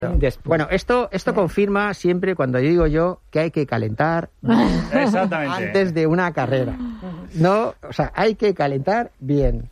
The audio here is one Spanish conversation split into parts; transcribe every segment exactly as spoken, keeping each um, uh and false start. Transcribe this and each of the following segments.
Después. Bueno, esto esto confirma siempre cuando digo yo que hay que calentar Exactamente. antes de una carrera. No, o sea, hay que calentar bien.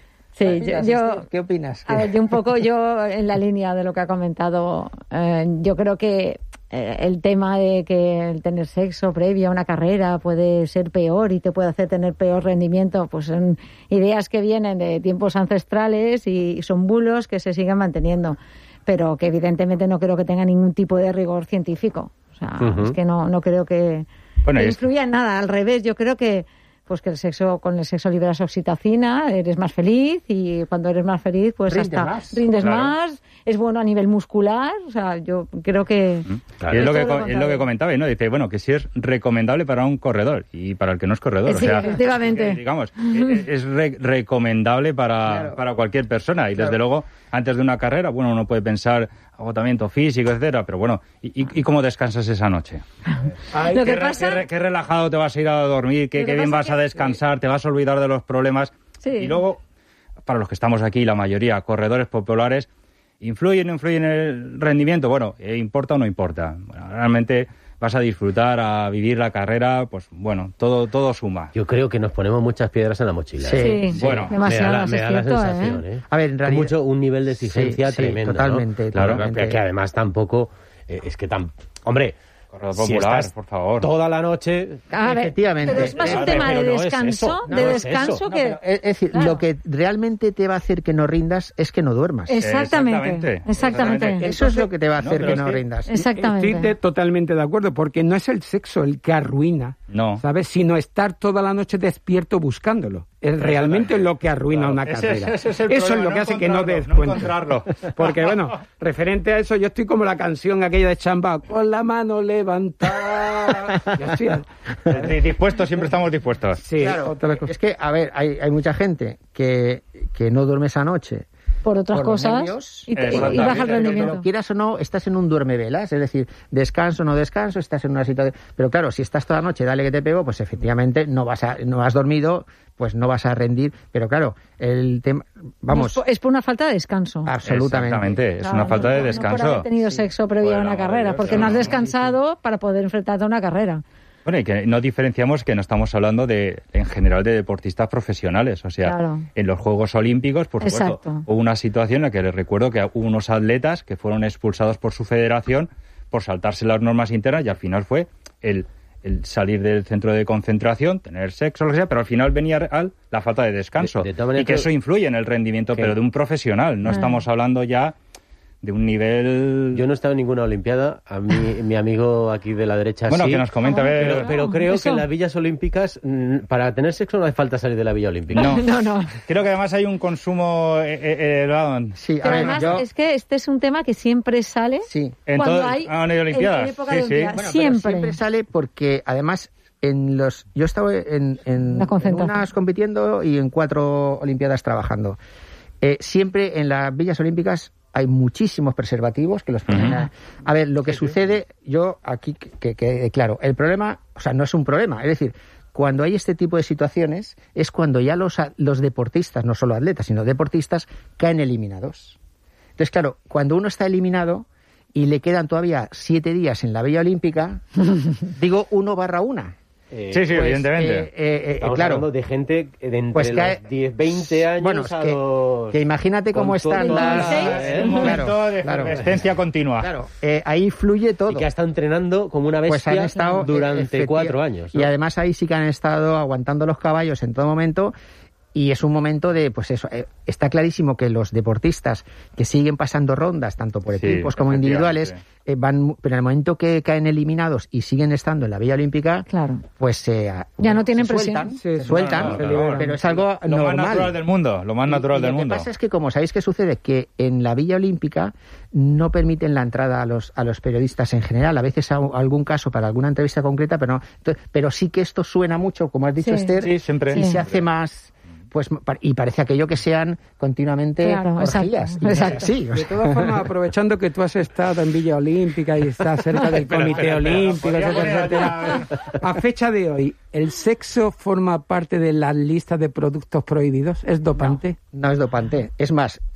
Sí, yo, yo, ¿qué opinas? A ver, yo un poco yo en la línea de lo que ha comentado, eh, yo creo que eh, el tema de que el tener sexo previo a una carrera puede ser peor y te puede hacer tener peor rendimiento, pues son ideas que vienen de tiempos ancestrales y son bulos que se siguen manteniendo, pero que evidentemente no creo que tenga ningún tipo de rigor científico. O sea, uh-huh. es que no, no creo que, bueno, que es... influya en nada. Al revés, yo creo que pues que el sexo, con el sexo liberas oxitocina, eres más feliz y cuando eres más feliz, pues rindes hasta más. rindes Claro. más, es bueno a nivel muscular, o sea, yo creo que... Claro. Y es lo que, co- es lo que comentaba, ¿no? Dice, bueno, que sí es recomendable para un corredor y para el que no es corredor. Sí, o sea, efectivamente. Que, digamos, es, es re- recomendable para, Claro. para cualquier persona y Claro. desde luego, antes de una carrera, bueno, uno puede pensar agotamiento físico, etcétera, pero bueno, ¿y, y, y cómo descansas esa noche? Ay, lo qué, que pasa... qué, re- qué relajado te vas a ir a dormir, qué, qué bien vas que... a descansar, te vas a olvidar de los problemas. Sí. Y luego, para los que estamos aquí, la mayoría, corredores populares, ¿influye o no influye en el rendimiento? Bueno, ¿eh, ¿importa o no importa? Bueno, realmente vas a disfrutar, a vivir la carrera, pues bueno, todo todo suma. Yo creo que nos ponemos muchas piedras en la mochila. Sí, ¿eh? sí, bueno, demasiadas, me da la, me da es la cierto, sensación, ¿eh? ¿eh? A ver, en realidad... Mucho, un nivel de exigencia sí, sí, tremendo, totalmente, ¿no? Claro, totalmente. que además tampoco... Eh, es que tan... Hombre... Corredor Si popular, estás por favor. toda la noche... A ver, Efectivamente. pero es más un Claro, tema pero de no es descanso, eso, no de es descanso eso. que... No, pero, es decir, Claro. lo que realmente te va a hacer que no rindas es que no duermas. Exactamente, Exactamente. exactamente. Exactamente. Eso es lo que te va a No, hacer pero que es no que- rindas. Exactamente. Estoy de- totalmente de acuerdo, porque no es el sexo el que arruina, No. ¿sabes? Sino estar toda la noche despierto buscándolo. Es realmente lo que arruina Claro. una Ese- carrera. ese es el eso es problema, lo que no hace que no encontrarlo, des no cuenta. encontrarlo. Porque, bueno, referente a eso, yo estoy como la canción aquella de Chamba, con la mano levantada. Yo estoy al- Eh, Dispuestos, siempre estamos dispuestos. Sí, Claro, otra cosa. es que, a ver, hay, hay mucha gente que, que no duerme esa noche Por otras por los cosas nervios, y, te- y exactamente. baja el pero, rendimiento. pero quieras o no, estás en un duerme-velas, es decir, descanso, no descanso, estás en una situación... Pero claro, si estás toda la noche, dale que te pego, pues efectivamente no vas a, no has dormido, pues no vas a rendir. Pero claro, el tema... Vamos, Es por, es por una falta de descanso. absolutamente. Exactamente, es Claro, una falta no- de no descanso. por haber tenido sexo previo a Bueno, una carrera, maravilloso. porque no has descansado para poder enfrentarte a una carrera. Bueno, y que no diferenciamos que no estamos hablando de, en general, de deportistas profesionales. O sea, Claro. en los Juegos Olímpicos, por supuesto, Exacto. hubo una situación en la que les recuerdo que hubo unos atletas que fueron expulsados por su federación por saltarse las normas internas y al final fue el, el salir del centro de concentración, tener sexo, lo que sea, pero al final venía al, la falta de descanso. De- de todas maneras, y que creo- eso influye en el rendimiento, que- pero de un profesional. No Ah. estamos hablando ya de un nivel... Yo no he estado en ninguna Olimpiada. A mí, mi amigo aquí de la derecha Bueno, sí. que nos comente, a ver... Pero, pero creo Eso. que en las villas olímpicas, mm, para tener sexo no hace falta salir de la villa olímpica. No. No, no. Creo que además hay un consumo eh, eh, elevado. Sí, a Pero ver, además yo... es que este es un tema que siempre sale Sí. En cuando todo- hay ah, no hay Olimpiadas. en- en época Sí, de sí. Olimpiadas. Bueno, pero siempre. siempre sale porque además en los yo he estado en, en, La en concentración. unas compitiendo y en cuatro olimpiadas trabajando. Eh, siempre en las villas olímpicas hay muchísimos preservativos que los ponen a... A ver, lo que sucede, yo aquí que, que, que, claro, el problema, o sea, no es un problema, es decir, cuando hay este tipo de situaciones es cuando ya los, a- los deportistas, no solo atletas, sino deportistas, caen eliminados. Entonces, claro, cuando uno está eliminado y le quedan todavía siete días en la Villa Olímpica, digo uno barra una. Eh, Sí, sí, Pues, evidentemente. eh, eh, eh, Estamos claro, hablando de gente de entre Pues que hay- los diez, veinte años bueno, es a que, los... que imagínate cómo con están todo- las... dieciséis, ¿eh? Un momento Claro, de claro. efervescencia continua. Claro, eh, ahí fluye todo. Y que ha estado entrenando como una Pues bestia han estado durante efectiva- cuatro años, ¿no? Y además ahí sí que han estado aguantando los caballos en todo momento. Y es un momento de, pues eso, eh, está clarísimo que los deportistas que siguen pasando rondas, tanto por Sí, equipos como individuales, efectivamente. eh, van, pero en el momento que caen eliminados y siguen estando en la Villa Olímpica, Claro. pues eh, Ya no tienen se sueltan, presión. se Sí, sí. sueltan, No, no, no, no, no. pero es algo Lo normal. más natural del mundo, lo más natural Y del lo mundo. que pasa es que, como sabéis que sucede, que en la Villa Olímpica no permiten la entrada a los a los periodistas en general. A veces a, a algún caso para alguna entrevista concreta, pero no. Entonces, pero sí que esto suena mucho, como has dicho, Sí. Esther, Sí, siempre. y Sí. se hace más... pues pa- y parece aquello que sean continuamente Claro, orgías. exacto, Y no es exacto. así, o De sea. todas formas, aprovechando que tú has estado en Villa Olímpica y estás cerca del Espera, Comité espera, espera, Olímpico, ¿podría etcétera, poner etcétera. A fecha de hoy, ¿el sexo forma parte de la lista de productos prohibidos? ¿Es dopante? No es dopante. Es más, es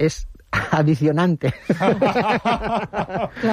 adicionantes.